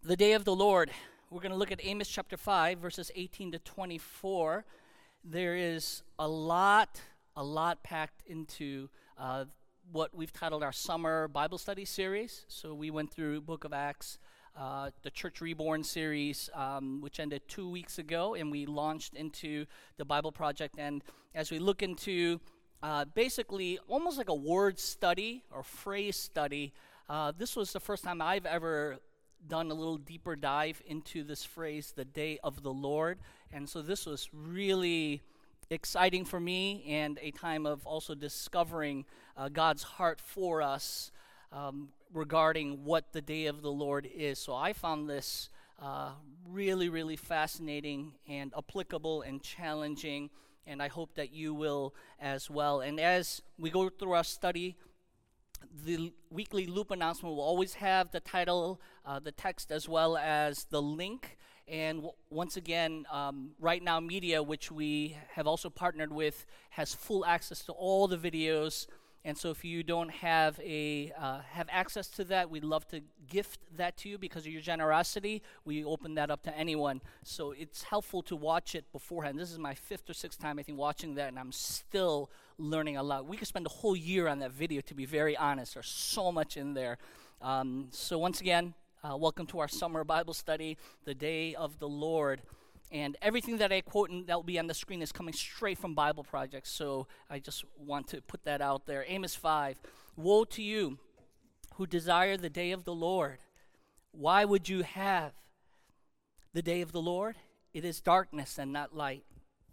The day of the Lord. We're going to look at Amos chapter 5, verses 18 to 24. There is a lot packed into what we've titled our summer Bible study series. So we went through Book of Acts, the Church Reborn series, which ended 2 weeks ago, and we launched into the Bible Project. And as we look into basically almost like a word study or phrase study, this was the first time I've ever done a little deeper dive into this phrase, the day of the Lord. And so this was really exciting for me and a time of also discovering God's heart for us regarding what the day of the Lord is. So I found this really fascinating and applicable and challenging, and I hope that you will as well. And as we go through our study, the weekly Loop announcement will always have the title, the text, as well as the link. And once again, Right Now Media, which we have also partnered with, has full access to all the videos. And so if you don't have have access to that, we'd love to gift that to you because of your generosity. We open that up to anyone. So it's helpful to watch it beforehand. This is my 5th or 6th time, I think, watching that, and I'm still learning a lot. We could spend a whole year on that video, to be very honest. There's so much in there. So once again, welcome to our summer Bible study, the day of the Lord. And everything that I quote and that will be on the screen is coming straight from Bible Project. So I just want to put that out there. Amos 5, woe to you who desire the day of the Lord. Why would you have the day of the Lord? It is darkness and not light.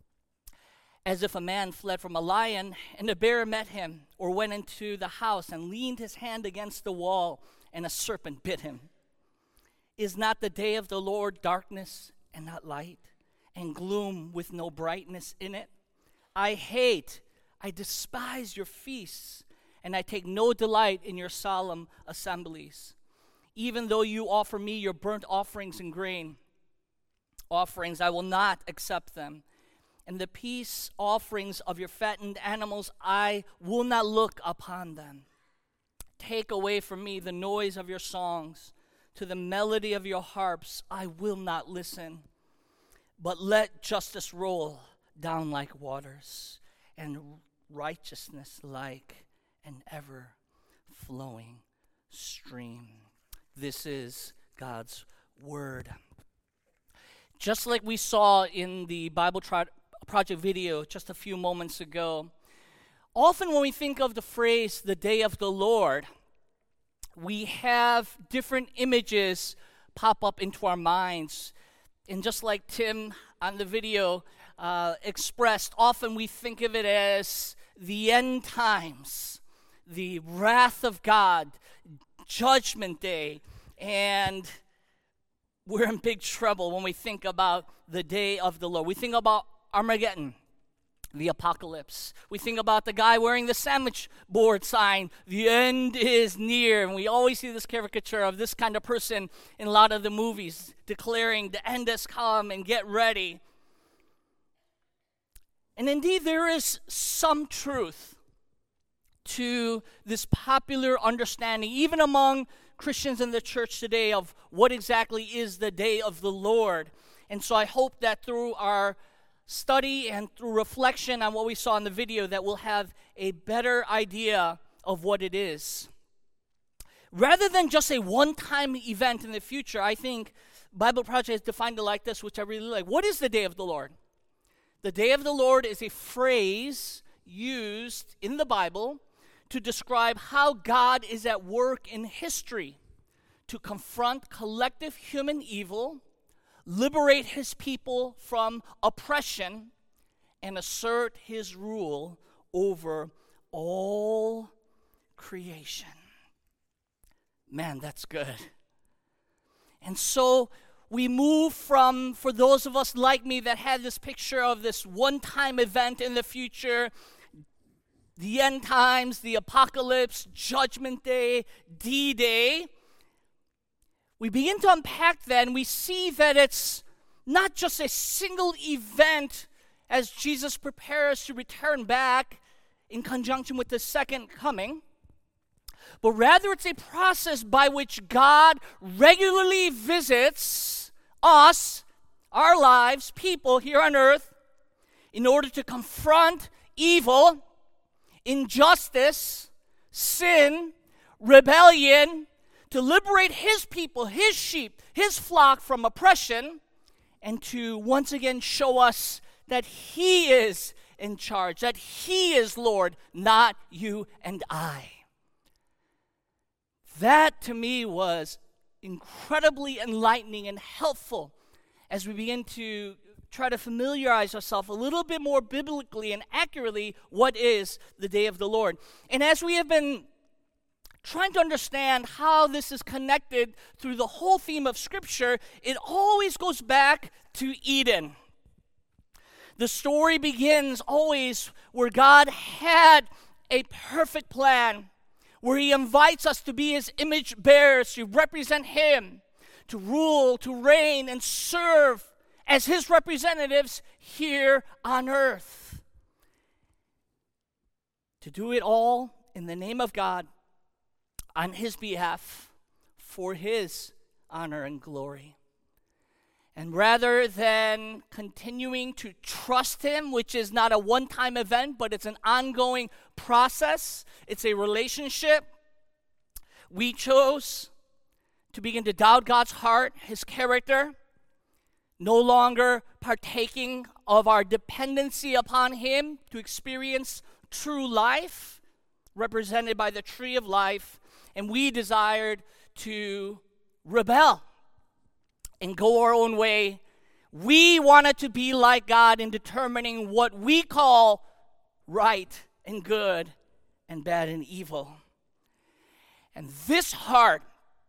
As if a man fled from a lion and a bear met him, or went into the house and leaned his hand against the wall and a serpent bit him. Is not the day of the Lord darkness and not light, and gloom with no brightness in it? I despise your feasts, and I take no delight in your solemn assemblies. Even though you offer me your burnt offerings and grain offerings, I will not accept them. And the peace offerings of your fattened animals, I will not look upon them. Take away from me the noise of your songs. To the melody of your harps, I will not listen. But let justice roll down like waters, and righteousness like an ever-flowing stream. This is God's word. Just like we saw in the Bible Project video just a few moments ago, often when we think of the phrase, the day of the Lord, we have different images pop up into our minds. And just like Tim on the video expressed, often we think of it as the end times, the wrath of God, judgment day. And we're in big trouble when we think about the day of the Lord. We think about Armageddon, the apocalypse. We think about the guy wearing the sandwich board sign, the end is near. And we always see this caricature of this kind of person in a lot of the movies, declaring the end has come and get ready. And indeed, there is some truth to this popular understanding, even among Christians in the church today, of what exactly is the day of the Lord. And so I hope that through our study and through reflection on what we saw in the video, that we'll have a better idea of what it is. Rather than just a one-time event in the future, I think Bible Project has defined it like this, which I really like. What is the day of the Lord? The day of the Lord is a phrase used in the Bible to describe how God is at work in history to confront collective human evil, liberate his people from oppression, and assert his rule over all creation. Man, that's good. And so we move from, for those of us like me that had this picture of this one-time event in the future, the end times, the apocalypse, judgment day, D-Day, we begin to unpack that, and we see that it's not just a single event as Jesus prepares to return back in conjunction with the second coming, but rather it's a process by which God regularly visits us, our lives, people here on earth, in order to confront evil, injustice, sin, rebellion, to liberate his people, his sheep, his flock from oppression, and to once again show us that he is in charge, that he is Lord, not you and I. That to me was incredibly enlightening and helpful as we begin to try to familiarize ourselves a little bit more biblically and accurately what is the day of the Lord. And as we have been trying to understand how this is connected through the whole theme of Scripture, it always goes back to Eden. The story begins always where God had a perfect plan, where he invites us to be his image bearers, to represent him, to rule, to reign, and serve as his representatives here on earth. To do it all in the name of God, on his behalf, for his honor and glory. And rather than continuing to trust him, which is not a one-time event, but it's an ongoing process, it's a relationship, we chose to begin to doubt God's heart, his character, no longer partaking of our dependency upon him to experience true life, represented by the tree of life, and we desired to rebel and go our own way. We wanted to be like God in determining what we call right and good and bad and evil. And this heart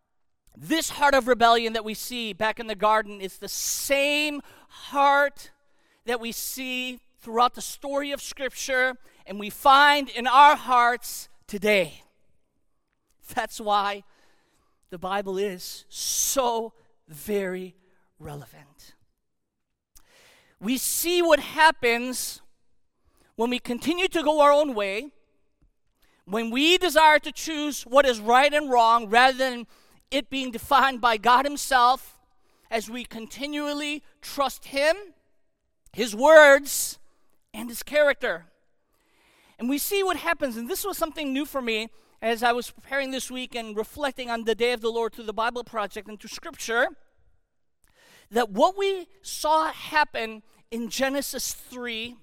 of rebellion that we see back in the garden is the same heart that we see throughout the story of Scripture and we find in our hearts today. That's why the Bible is so very relevant. We see what happens when we continue to go our own way, when we desire to choose what is right and wrong rather than it being defined by God himself, as we continually trust him, his words, and his character. And we see what happens, and this was something new for me as I was preparing this week and reflecting on the day of the Lord through the Bible Project and through Scripture, that what we saw happen in Genesis 3,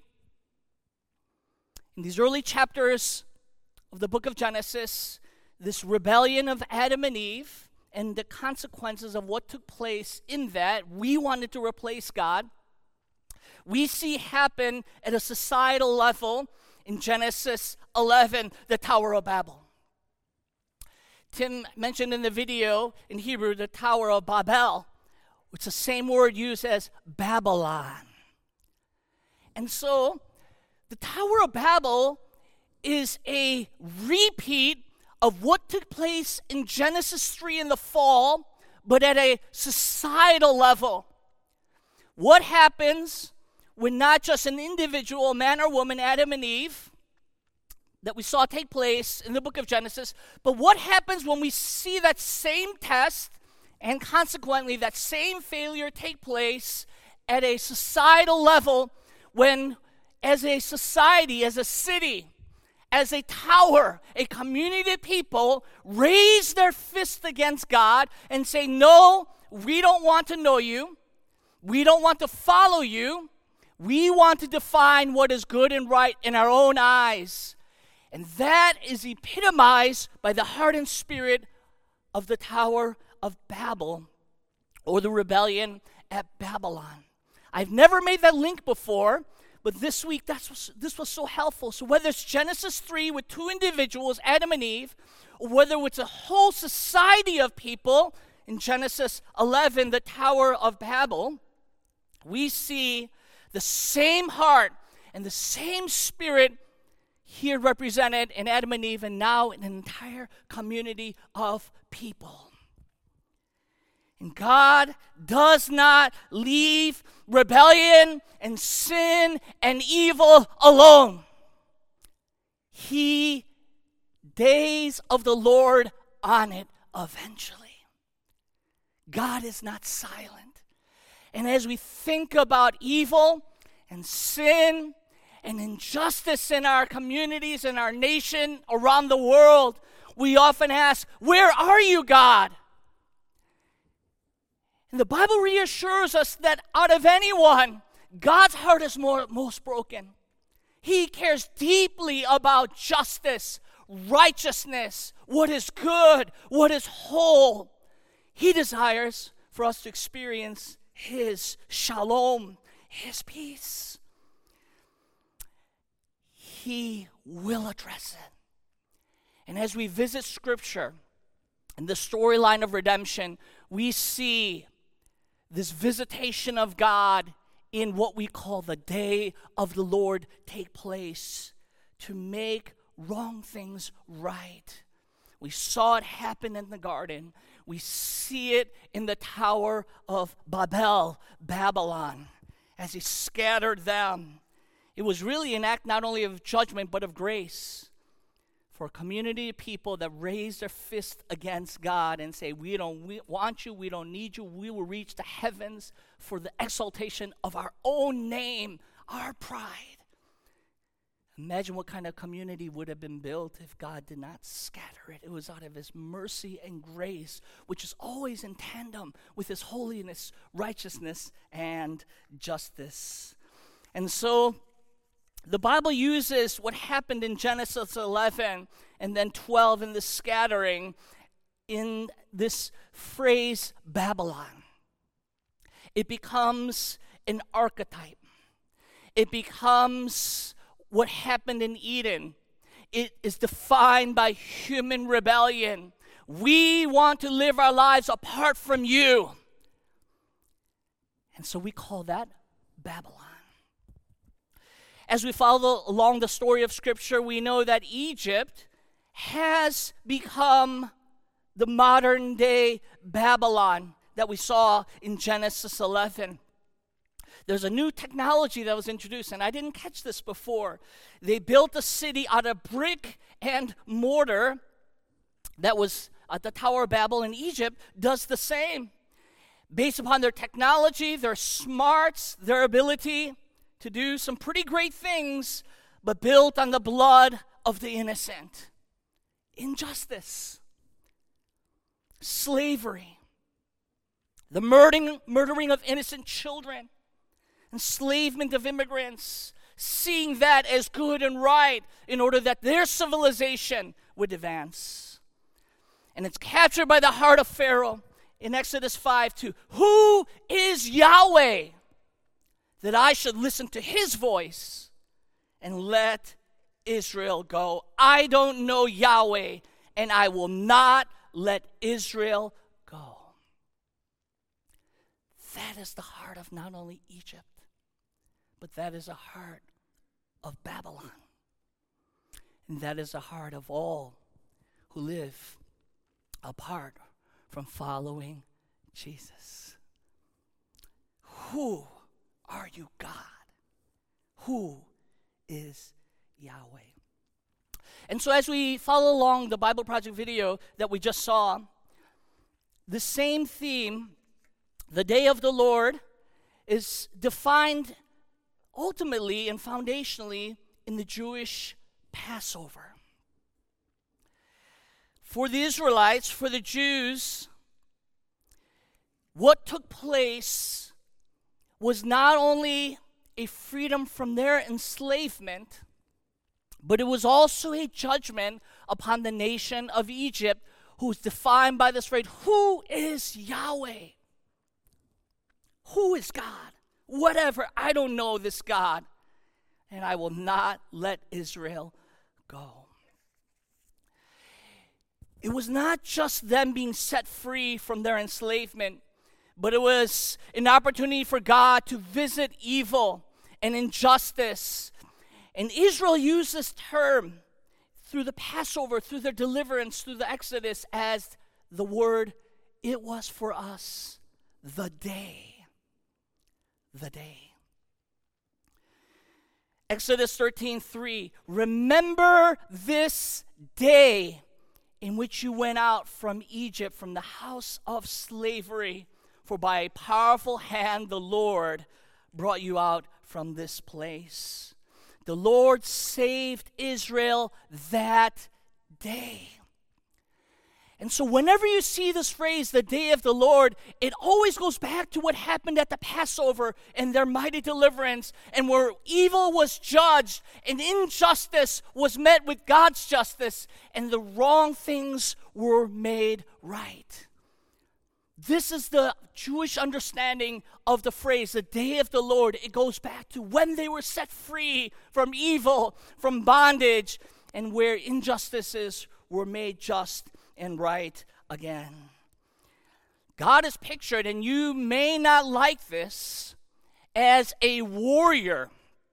in these early chapters of the book of Genesis, this rebellion of Adam and Eve and the consequences of what took place in that, we wanted to replace God. We see happen at a societal level in Genesis 11, the Tower of Babel. Tim mentioned in the video in Hebrew the Tower of Babel, which is the same word used as Babylon. And so the Tower of Babel is a repeat of what took place in Genesis 3 in the fall, but at a societal level. What happens when not just an individual, man or woman, Adam and Eve, that we saw take place in the book of Genesis, but what happens when we see that same test and consequently that same failure take place at a societal level when, as a society, as a city, as a tower, a community of people raise their fist against God and say, no, we don't want to know you. We don't want to follow you. We want to define what is good and right in our own eyes. And that is epitomized by the heart and spirit of the Tower of Babel, or the rebellion at Babylon. I've never made that link before, but this week this was so helpful. So whether it's Genesis 3 with two individuals, Adam and Eve, or whether it's a whole society of people in Genesis 11, the Tower of Babel, we see the same heart and the same spirit here represented in Adam and Eve, and now in an entire community of people. And God does not leave rebellion and sin and evil alone. He days of the Lord on it eventually. God is not silent. And as we think about evil and sin and injustice in our communities, in our nation, around the world, we often ask, where are you, God? And the Bible reassures us that out of anyone, God's heart is most broken. He cares deeply about justice, righteousness, what is good, what is whole. He desires for us to experience His shalom, His peace. He will address it. And as we visit Scripture and the storyline of redemption, we see this visitation of God in what we call the day of the Lord take place to make wrong things right. We saw it happen in the garden. We see it in the Tower of Babylon, as He scattered them. It was really an act not only of judgment but of grace for a community of people that raised their fist against God and say, we want you, we don't need you, we will reach the heavens for the exaltation of our own name, our pride. Imagine what kind of community would have been built if God did not scatter it. It was out of His mercy and grace, which is always in tandem with His holiness, righteousness, and justice. And so the Bible uses what happened in Genesis 11 and then 12 in the scattering in this phrase, Babylon. It becomes an archetype. It becomes what happened in Eden. It is defined by human rebellion. We want to live our lives apart from you. And so we call that Babylon. As we follow along the story of Scripture, we know that Egypt has become the modern day Babylon that we saw in Genesis 11. There's a new technology that was introduced, and I didn't catch this before. They built a city out of brick and mortar that was at the Tower of Babel, and Egypt does the same. Based upon their technology, their smarts, their ability to do some pretty great things, but built on the blood of the innocent. Injustice, slavery, the murdering of innocent children, enslavement of immigrants, seeing that as good and right in order that their civilization would advance. And it's captured by the heart of Pharaoh in Exodus 5:2. Who is Yahweh that I should listen to His voice and let Israel go? I don't know Yahweh, and I will not let Israel go. That is the heart of not only Egypt, but that is the heart of Babylon. And that is the heart of all who live apart from following Jesus. Who are you, God? Who is Yahweh? And so as we follow along the Bible Project video that we just saw, the same theme, the day of the Lord, is defined ultimately and foundationally in the Jewish Passover. For the Israelites, for the Jews, what took place was not only a freedom from their enslavement, but it was also a judgment upon the nation of Egypt, who is defined by this phrase, who is Yahweh? Who is God? Whatever, I don't know this God, and I will not let Israel go. It was not just them being set free from their enslavement, but it was an opportunity for God to visit evil and injustice. And Israel used this term through the Passover, through their deliverance, through the Exodus, as the word, it was for us the day. The day. Exodus 13:3. Remember this day in which you went out from Egypt, from the house of slavery. For by a powerful hand the Lord brought you out from this place. The Lord saved Israel that day. And so whenever you see this phrase, the day of the Lord, it always goes back to what happened at the Passover and their mighty deliverance, and where evil was judged and injustice was met with God's justice, and the wrong things were made right. This is the Jewish understanding of the phrase, the day of the Lord. It goes back to when they were set free from evil, from bondage, and where injustices were made just and right again. God is pictured, and you may not like this, as a warrior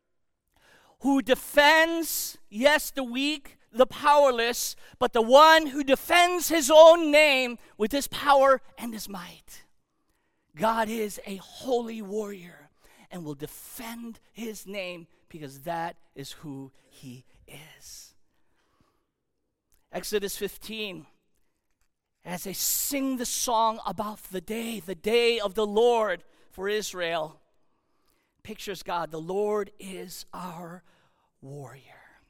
who defends, yes, the weak, the powerless, but the one who defends his own name with his power and his might. God is a holy warrior and will defend his name because that is who he is. Exodus 15. As they sing the song about the day of the Lord for Israel, pictures God. The Lord is our warrior.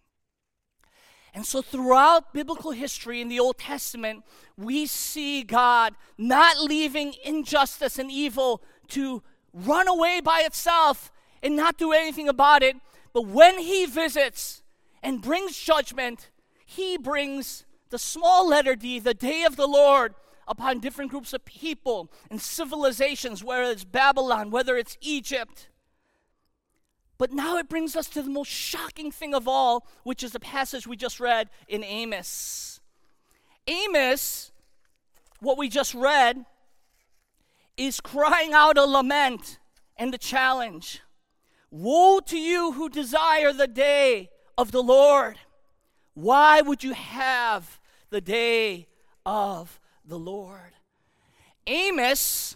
And so throughout biblical history in the Old Testament, we see God not leaving injustice and evil to run away by itself and not do anything about it. But when he visits and brings judgment, he brings the small letter D, the day of the Lord, upon different groups of people and civilizations, whether it's Babylon, whether it's Egypt. But now it brings us to the most shocking thing of all, which is the passage we just read in Amos. Amos, what we just read, is crying out a lament and a challenge. Woe to you who desire the day of the Lord. Why would you have the day of the Lord? Amos,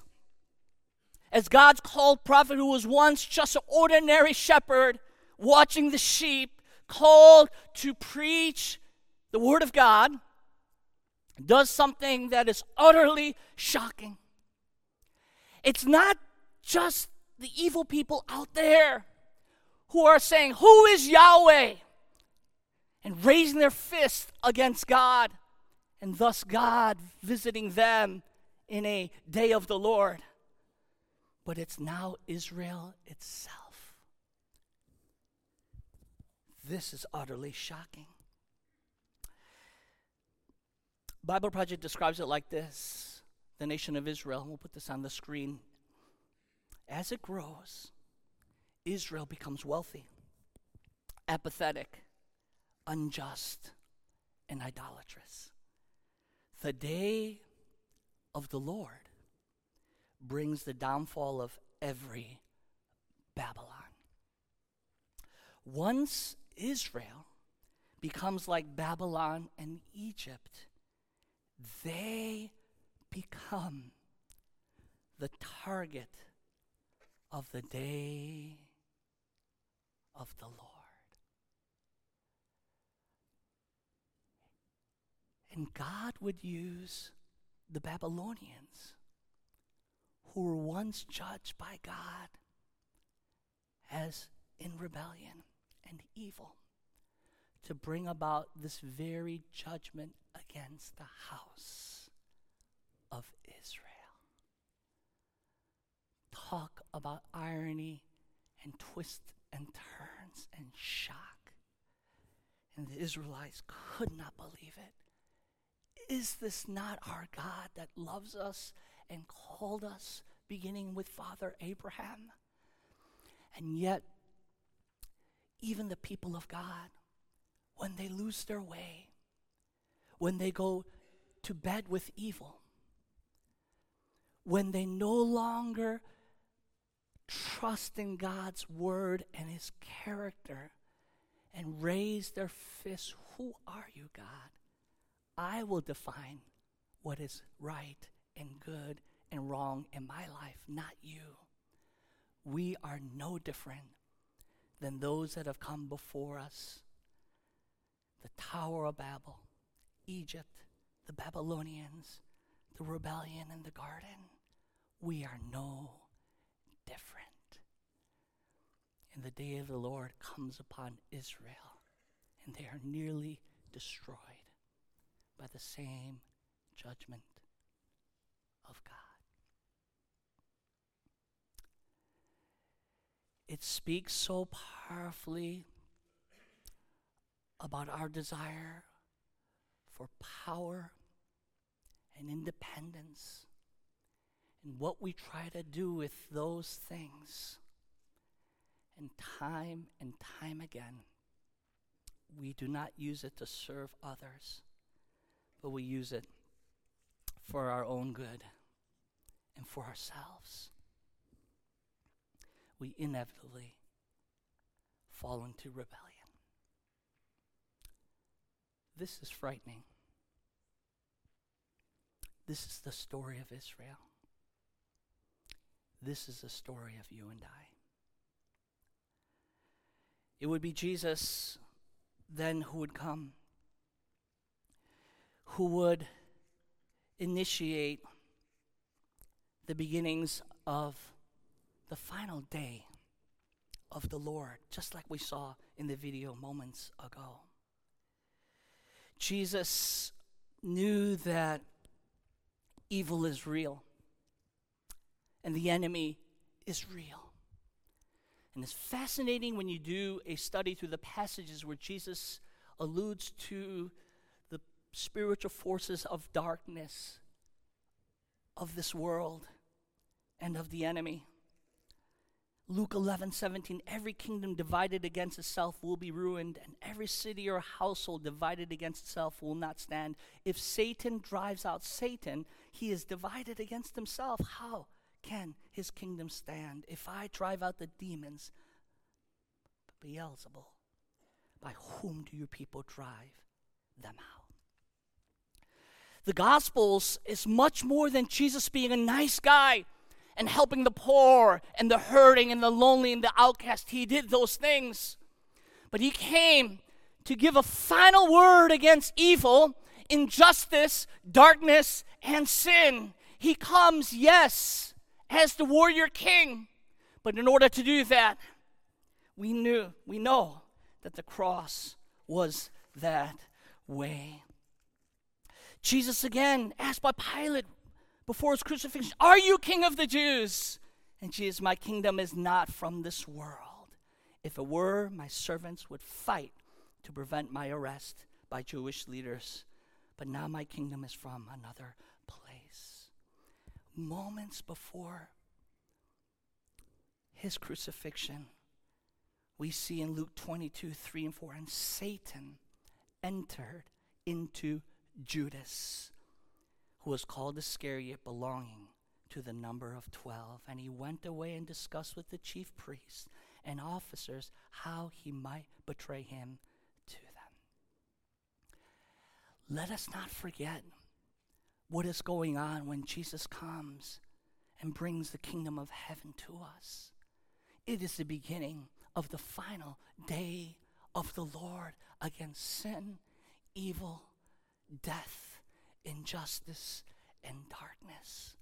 as God's called prophet who was once just an ordinary shepherd watching the sheep, called to preach the word of God, does something that is utterly shocking. It's not just the evil people out there who are saying, "Who is Yahweh?" and raising their fist against God, and thus God visiting them in a day of the Lord. But it's now Israel itself. This is utterly shocking. Bible Project describes it like this. The nation of Israel, we'll put this on the screen. As it grows, Israel becomes wealthy, apathetic, unjust, and idolatrous. The day of the Lord brings the downfall of every Babylon. Once Israel becomes like Babylon and Egypt, they become the target of the day of the Lord. And God would use the Babylonians, who were once judged by God as in rebellion and evil, to bring about this very judgment against the house of Israel. Talk about irony and twists and turns and shock. And the Israelites could not believe it. Is this not our God that loves us and called us, beginning with Father Abraham? And yet, even the people of God, when they lose their way, when they go to bed with evil, when they no longer trust in God's word and his character and raise their fists, "Who are you, God? I will define what is right and good and wrong in my life, not you." We are no different than those that have come before us. The Tower of Babel, Egypt, the Babylonians, the rebellion in the garden. We are no different. And the day of the Lord comes upon Israel, and they are nearly destroyed by the same judgment of God. It speaks so powerfully about our desire for power and independence and what we try to do with those things. And time again, we do not use it to serve others, but we use it for our own good and for ourselves. We inevitably fall into rebellion. This is frightening. This is the story of Israel. This is the story of you and I. It would be Jesus then who would come, who would initiate the beginnings of the final day of the Lord, just like we saw in the video moments ago. Jesus knew that evil is real and the enemy is real. And it's fascinating when you do a study through the passages where Jesus alludes to the spiritual forces of darkness of this world and of the enemy. Luke 11:17, every kingdom divided against itself will be ruined, and every city or household divided against itself will not stand. If Satan drives out Satan, he is divided against himself. How can his kingdom stand? If I drive out the demons, Beelzebul, by whom do your people drive them out? The Gospels is much more than Jesus being a nice guy and helping the poor and the hurting and the lonely and the outcast. He did those things. But he came to give a final word against evil, injustice, darkness, and sin. He comes, yes, as the warrior king. But in order to do that, we know that the cross was that way. Jesus again asked by Pilate before his crucifixion, "Are you king of the Jews?" And Jesus, "My kingdom is not from this world. If it were, my servants would fight to prevent my arrest by Jewish leaders. But now my kingdom is from another place." Moments before his crucifixion, we see in Luke 22:3-4, and Satan entered into Judas, who was called Iscariot, belonging to the number of 12. And he went away and discussed with the chief priests and officers how he might betray him to them. Let us not forget what is going on when Jesus comes and brings the kingdom of heaven to us. It is the beginning of the final day of the Lord against sin, evil, death, injustice, and darkness.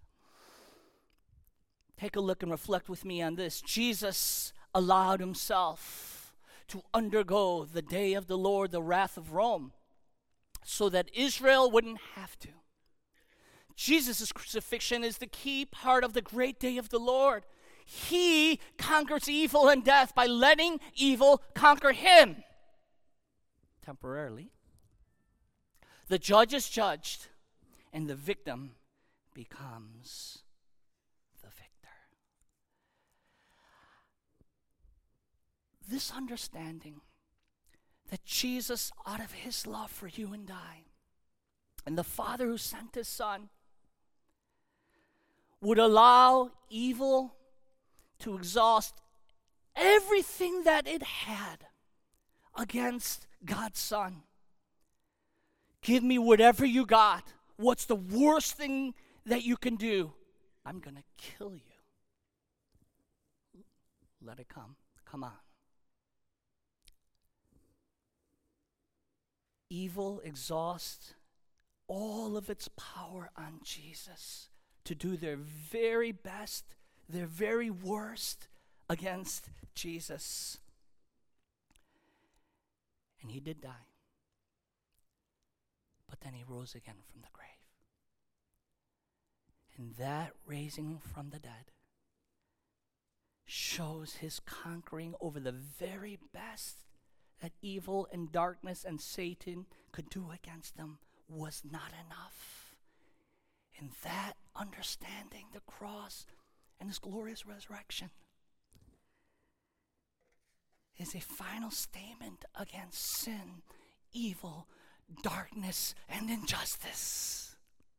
Take a look and reflect with me on this. Jesus allowed himself to undergo the day of the Lord, the wrath of Rome, so that Israel wouldn't have to. Jesus' crucifixion is the key part of the great day of the Lord. He conquers evil and death by letting evil conquer him temporarily. The judge is judged, and the victim becomes the victor. This understanding that Jesus, out of his love for you and I, and the Father who sent his Son, would allow evil to exhaust everything that it had against God's Son. Give me whatever you got. What's the worst thing that you can do? I'm going to kill you. Let it come. Come on. evil exhausts all of its power on Jesus to do their very best, their very worst against Jesus. And he did die. But then he rose again from the grave. And that raising from the dead shows his conquering over the very best that evil and darkness and Satan could do against them was not enough. And that understanding the cross and his glorious resurrection is a final statement against sin, evil, darkness, and injustice.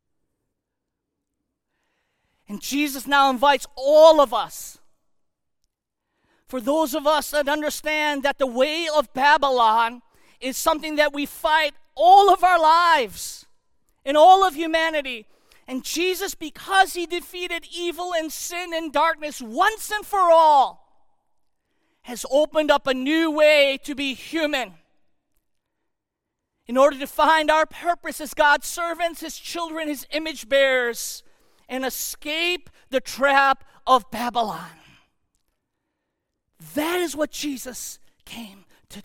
And Jesus now invites all of us, for those of us that understand that the way of Babylon is something that we fight all of our lives, in all of humanity. And Jesus, because he defeated evil and sin and darkness once and for all, has opened up a new way to be human. In order to find our purpose as God's servants, his children, his image bearers, and escape the trap of Babylon. That is what Jesus came to do.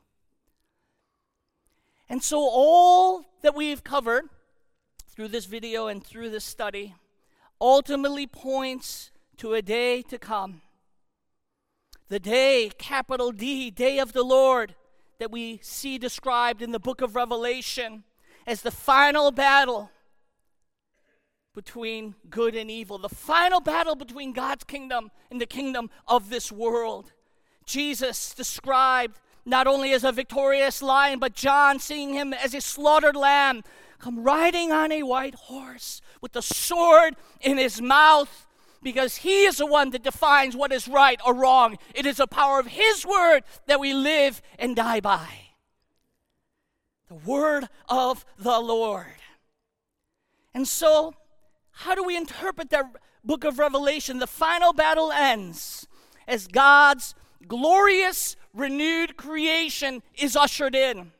And so all that we've covered through this video and through this study ultimately points to a day to come. The day, capital D, day of the Lord, that we see described in the book of Revelation as the final battle between good and evil, the final battle between God's kingdom and the kingdom of this world. Jesus described not only as a victorious lion, but John seeing him as a slaughtered lamb, come riding on a white horse with the sword in his mouth, because he is the one that defines what is right or wrong. It is the power of his word that we live and die by. The word of the Lord. And so, how do we interpret that book of Revelation? The final battle ends as God's glorious, renewed creation is ushered in.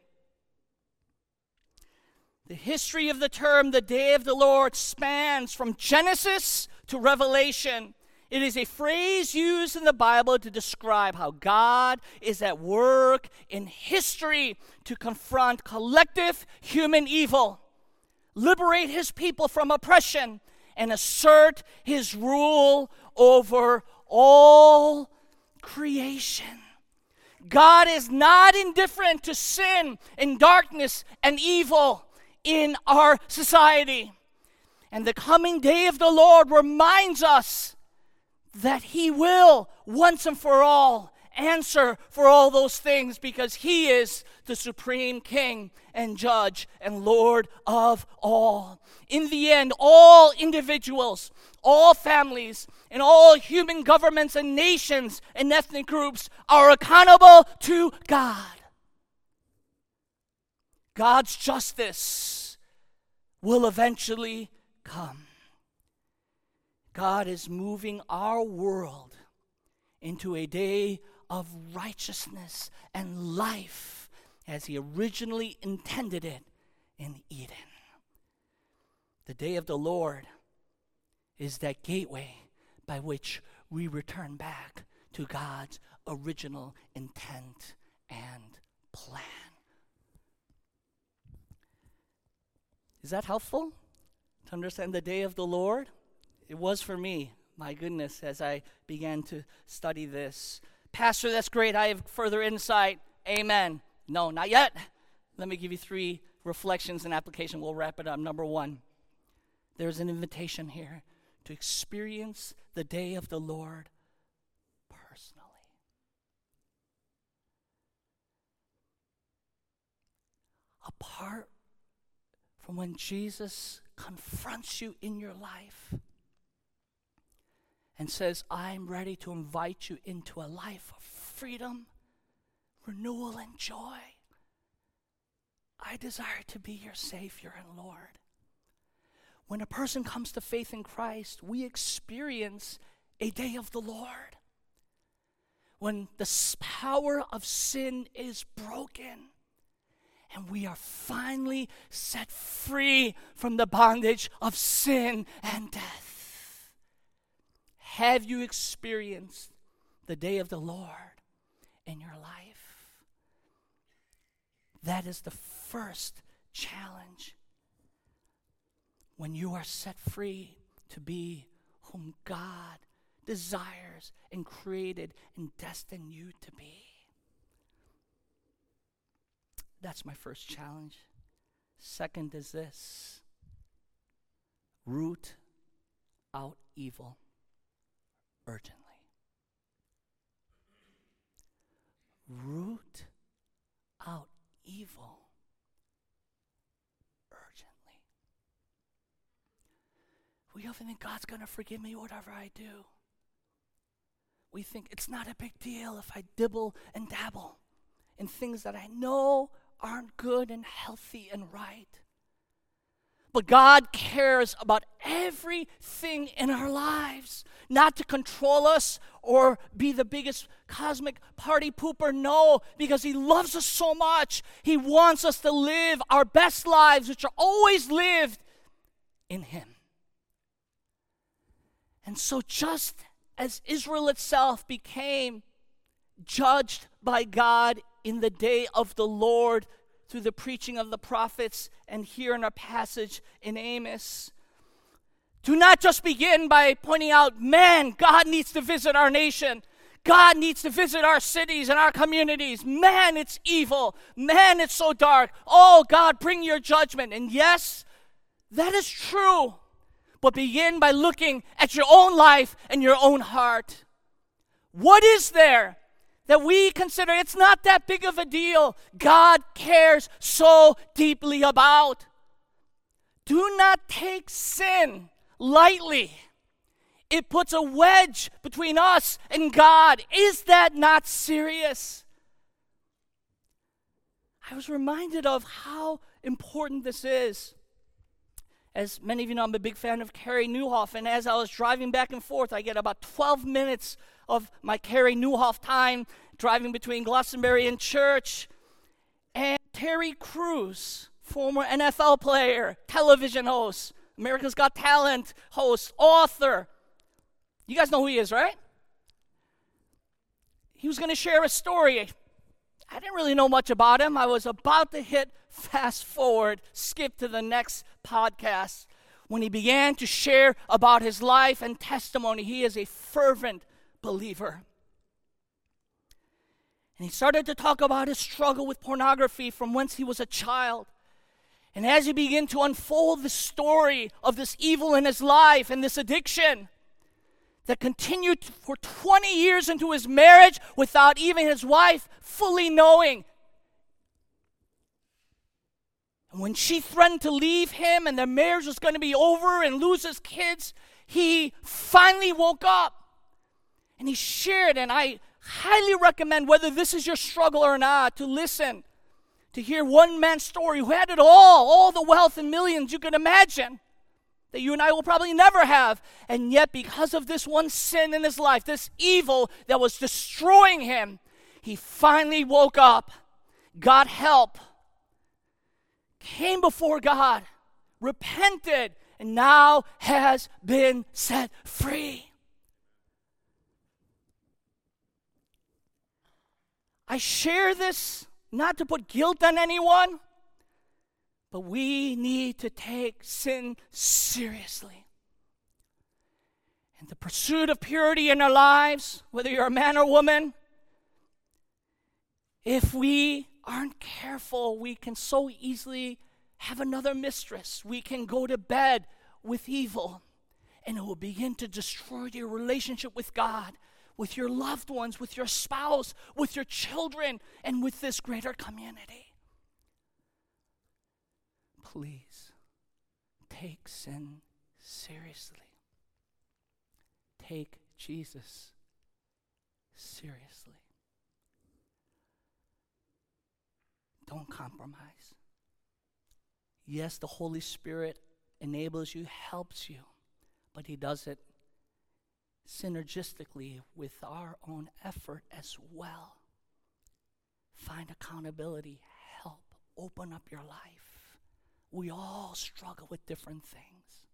The history of the term, the day of the Lord, spans from Genesis to Revelation. It is a phrase used in the Bible to describe how God is at work in history to confront collective human evil, liberate his people from oppression, and assert his rule over all creation. God is not indifferent to sin and darkness and evil in our society. And the coming day of the Lord reminds us that he will once and for all answer for all those things, because he is the supreme king and judge and Lord of all. In the end, all individuals, all families, and all human governments and nations and ethnic groups are accountable to God. God's justice will eventually come. God is moving our world into a day of righteousness and life as he originally intended it in Eden. The day of the Lord is that gateway by which we return back to God's original intent and plan. Is that helpful to understand the day of the Lord? It was for me, my goodness, as I began to study this. Pastor, that's great. I have further insight. Amen. No, not yet. Let me give you 3 reflections and application. We'll wrap it up. Number 1, there's an invitation here to experience the day of the Lord personally. Apart from when Jesus confronts you in your life and says, I'm ready to invite you into a life of freedom, renewal, and joy. I desire to be your Savior and Lord. When a person comes to faith in Christ, we experience a day of the Lord, when the power of sin is broken and we are finally set free from the bondage of sin and death. Have you experienced the day of the Lord in your life? That is the first challenge. When you are set free to be whom God desires and created and destined you to be. That's my first challenge. Second is this: root out evil urgently. Root out evil urgently. We often think God's going to forgive me whatever I do. We think it's not a big deal if I dibble and dabble in things that I know aren't good and healthy and right. But God cares about everything in our lives, not to control us or be the biggest cosmic party pooper. No, because He loves us so much. He wants us to live our best lives, which are always lived in Him. And so just as Israel itself became judged by God in the day of the Lord through the preaching of the prophets, and here in our passage in Amos, do not just begin by pointing out, man, God needs to visit our nation. God needs to visit our cities and our communities. Man, it's evil. Man, it's so dark. Oh, God, bring your judgment. And yes, that is true. But begin by looking at your own life and your own heart. What is there that we consider it's not that big of a deal God cares so deeply about? Do not take sin lightly. It puts a wedge between us and God. Is that not serious? I was reminded of how important this is. As many of you know, I'm a big fan of Carey Nieuwhof, and as I was driving back and forth, I get about 12 minutes of my Carey Nieuwhof time driving between Glastonbury and church. And Terry Crews, former NFL player, television host, America's Got Talent host, author. You guys know who he is, right? He was going to share a story. I didn't really know much about him. I was about to hit fast forward, skip to the next podcast, when he began to share about his life and testimony. He is a fervent believer. And he started to talk about his struggle with pornography from whence he was a child. And as he began to unfold the story of this evil in his life and this addiction that continued for 20 years into his marriage without even his wife fully knowing. And when she threatened to leave him and their marriage was going to be over and lose his kids, he finally woke up. And he shared, and I highly recommend, whether this is your struggle or not, to listen, to hear one man's story who had it all the wealth and millions you can imagine, that you and I will probably never have. And yet, because of this one sin in his life, this evil that was destroying him, he finally woke up, got help, came before God, repented, and now has been set free. I share this not to put guilt on anyone, but we need to take sin seriously. And the pursuit of purity in our lives, whether you're a man or woman, if we aren't careful, we can so easily have another mistress. We can go to bed with evil, and it will begin to destroy your relationship with God, with your loved ones, with your spouse, with your children, and with this greater community. Please, take sin seriously. Take Jesus seriously. Don't compromise. Yes, the Holy Spirit enables you, helps you, but He does it synergistically with our own effort as well. Find accountability, help Open up your life. We all struggle with different things.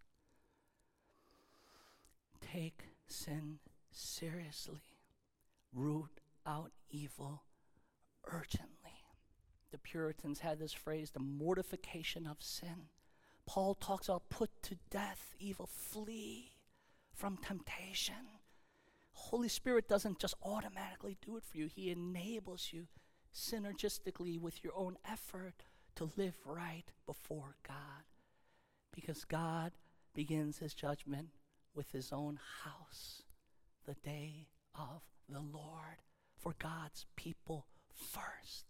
Take sin seriously. Root out evil urgently. The Puritans had this phrase, the mortification of sin. Paul talks about put to death evil, flee from temptation. Holy Spirit doesn't just automatically do it for you. He enables you synergistically with your own effort to live right before God. Because God begins his judgment with his own house, the day of the Lord, for God's people first.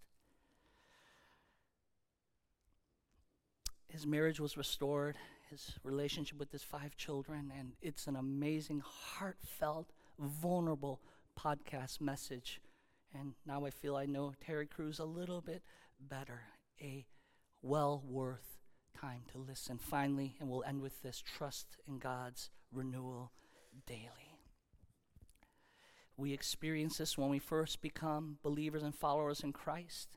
His marriage was restored, his relationship with his 5 children, and it's an amazing, heartfelt, vulnerable podcast message. And now I feel I know Terry Crews a little bit better. A well worth time to listen. Finally, and we'll end with this, trust in God's renewal daily. We experience this when we first become believers and followers in Christ.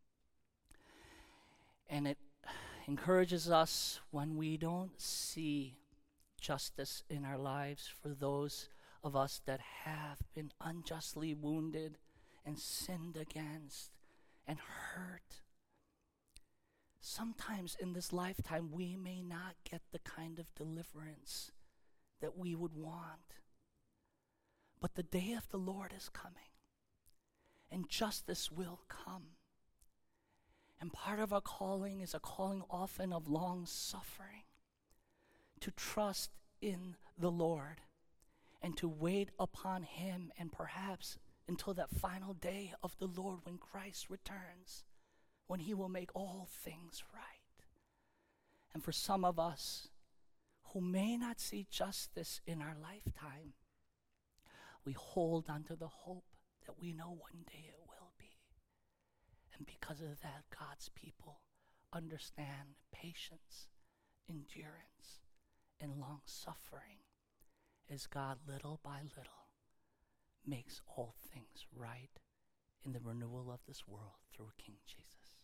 And it encourages us when we don't see justice in our lives for those of us that have been unjustly wounded and sinned against and hurt. Sometimes in this lifetime, we may not get the kind of deliverance that we would want. But the day of the Lord is coming, and justice will come. And part of our calling is a calling often of long suffering, to trust in the Lord and to wait upon him, and perhaps until that final day of the Lord when Christ returns, when he will make all things right. And for some of us who may not see justice in our lifetime, we hold on to the hope that we know one day it will be. And because of that, God's people understand patience, endurance, and long suffering as God little by little makes all things right in the renewal of this world through King Jesus.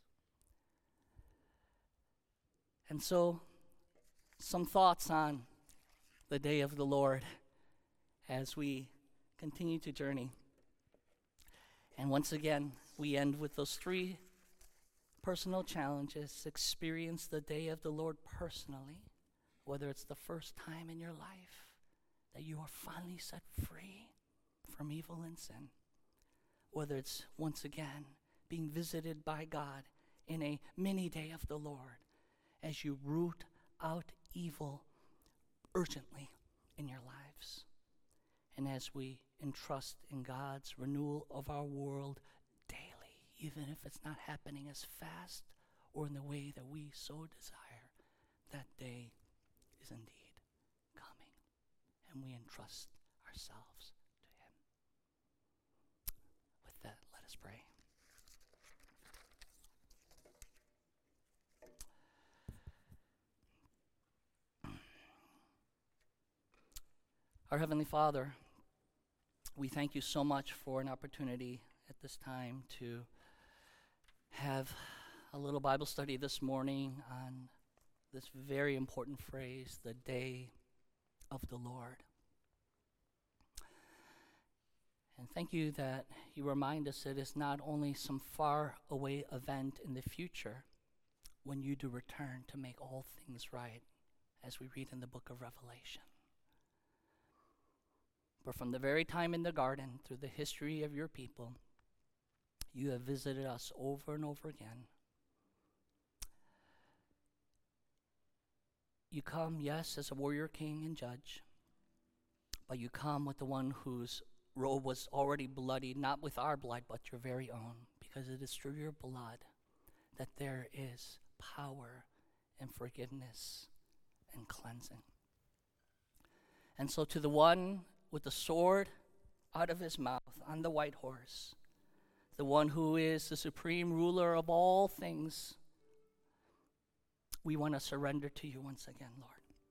And so, some thoughts on the day of the Lord as we continue to journey. And once again, we end with those 3 personal challenges. Experience the day of the Lord personally, whether it's the first time in your life that you are finally set free from evil and sin, whether it's once again being visited by God in a mini day of the Lord as you root out evil urgently in your lives, and as we entrust in God's renewal of our world daily, even if it's not happening as fast or in the way that we so desire. That day is indeed coming, and we entrust ourselves to him. With that, let us pray. Our Heavenly Father, we thank you so much for an opportunity at this time to have a little Bible study this morning on this very important phrase, the day of the Lord. And thank you that you remind us it is not only some far away event in the future when you do return to make all things right, as we read in the book of Revelation. But from the very time in the garden, through the history of your people, you have visited us over and over again. You come, yes, as a warrior king and judge, but you come with the one whose robe was already bloodied, not with our blood, but your very own, because it is through your blood that there is power and forgiveness and cleansing. And so to the one with the sword out of his mouth on the white horse, the one who is the supreme ruler of all things, we want to surrender to you once again, Lord.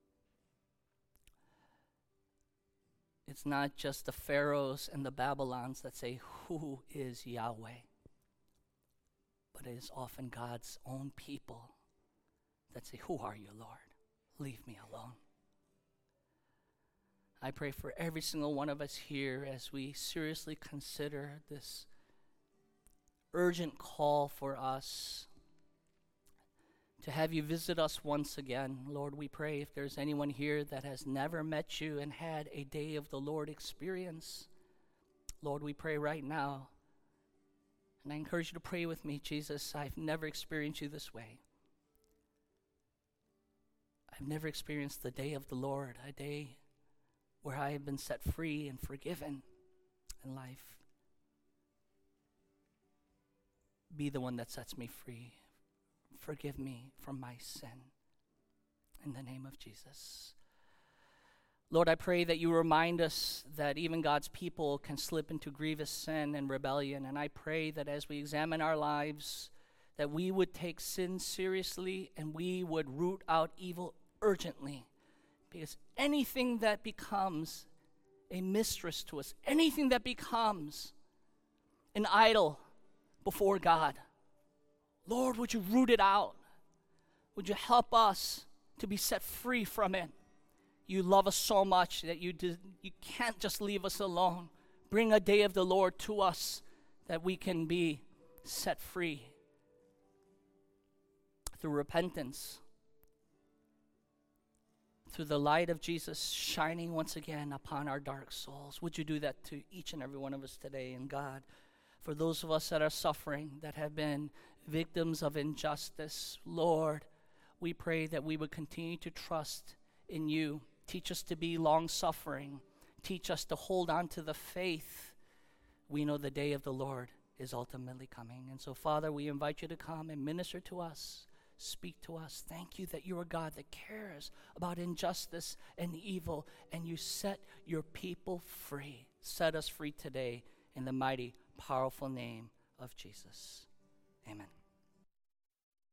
It's not just the Pharaohs and the Babylons that say, "Who is Yahweh?" but it is often God's own people that say, "Who are you, Lord? Leave me alone." I pray for every single one of us here as we seriously consider this urgent call for us to have you visit us once again. Lord, we pray if there's anyone here that has never met you and had a day of the Lord experience, Lord, we pray right now, and I encourage you to pray with me. Jesus, I've never experienced you this way. I've never experienced the day of the Lord, a day where I have been set free and forgiven in life. Be the one that sets me free. Forgive me from my sin. In the name of Jesus. Lord, I pray that you remind us that even God's people can slip into grievous sin and rebellion. And I pray that as we examine our lives, that we would take sin seriously and we would root out evil urgently. Because anything that becomes a mistress to us, anything that becomes an idol before God, Lord, would you root it out? Would you help us to be set free from it? You love us so much that you can't just leave us alone. Bring a day of the Lord to us that we can be set free through repentance, through the light of Jesus shining once again upon our dark souls. Would you do that to each and every one of us today? And God, for those of us that are suffering, that have been victims of injustice, Lord, we pray that we would continue to trust in you. Teach us to be long-suffering. Teach us to hold on to the faith. We know the day of the Lord is ultimately coming. And so, Father, we invite you to come and minister to us. Speak to us. Thank you that you are God that cares about injustice and evil, and you set your people free. Set us free today in the mighty, powerful name of Jesus. Amen.